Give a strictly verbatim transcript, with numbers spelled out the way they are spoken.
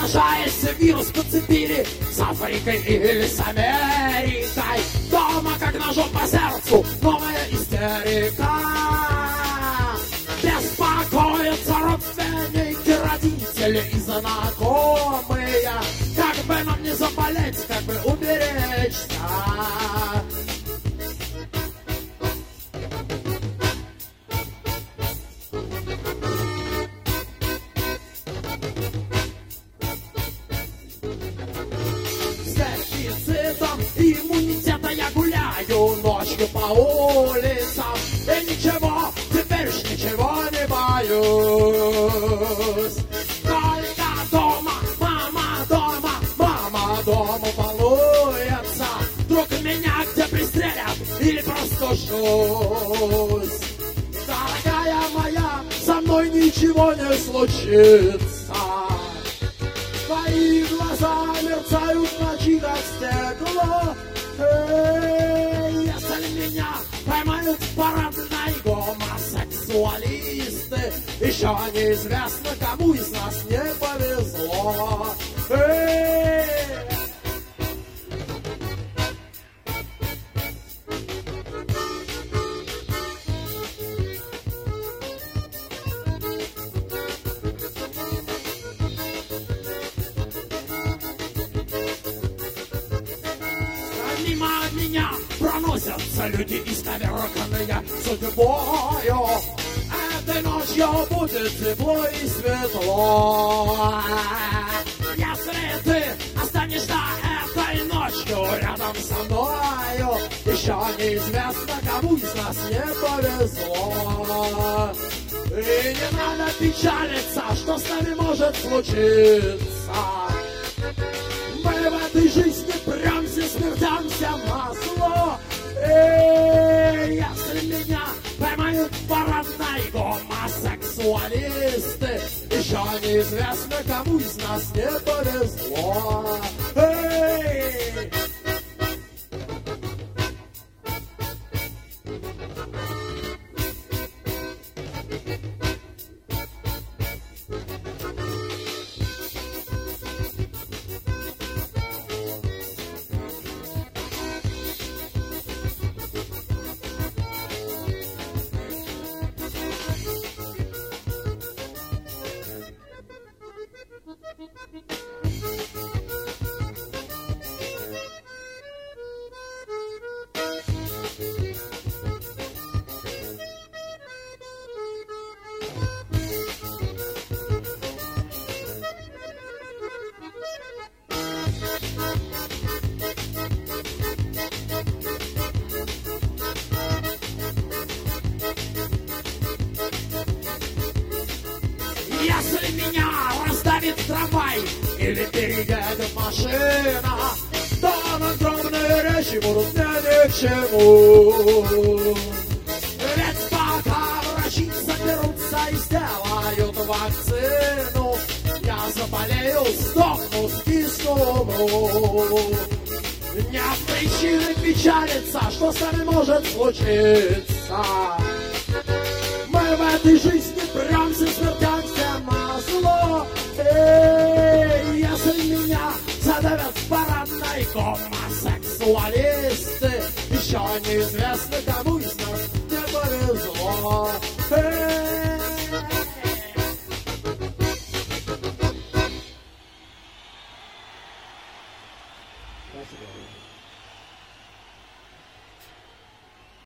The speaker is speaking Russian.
Сражаясь, вирус подцепили с Африкой или с Америкой. Дома, как ножом по сердцу, новая истерика. Беспокоятся родственники, родители и знакомые. Как бы нам не заболеть, как бы уберечься. Иммунитета я гуляю ночью по улицам. И ничего, теперь уж ничего не боюсь. Только дома, мама дома, мама дома волнуется. Вдруг меня где пристрелят или просто жусь. Дорогая моя, со мной ничего не случится. Твои глаза мерцают в ночи, как стекло. Эй, если меня поймают парадные гомосексуалисты, еще неизвестно, кому из нас не повезло. Эй! Мимо меня проносятся люди исковерканные судьбою. Этой ночью будет тепло и светло. Если ты останешься этой ночью рядом со мною, еще неизвестно, кому из нас не повезло. И не надо печалиться, что с нами может случиться. Мы в этой жизни прямся, смертямся на зло. Эй, если меня поймают парадные гомосексуалисты, еще неизвестно, кому из нас не повезло. Эй! Если меня раздавит трамвай или переедет машина, то огромные речи будут мне ни к чему. Ведь пока врачи соберутся и сделают вакцину, я заболею, сдохну, скисну. Нет причины печалиться, что с нами может случиться. Мы в этой жизни прямся, смертямся на зло. Эй, если меня задавят парадные гомосексуалисты, еще неизвестно, кому из нас не повезло. Эй. Спасибо.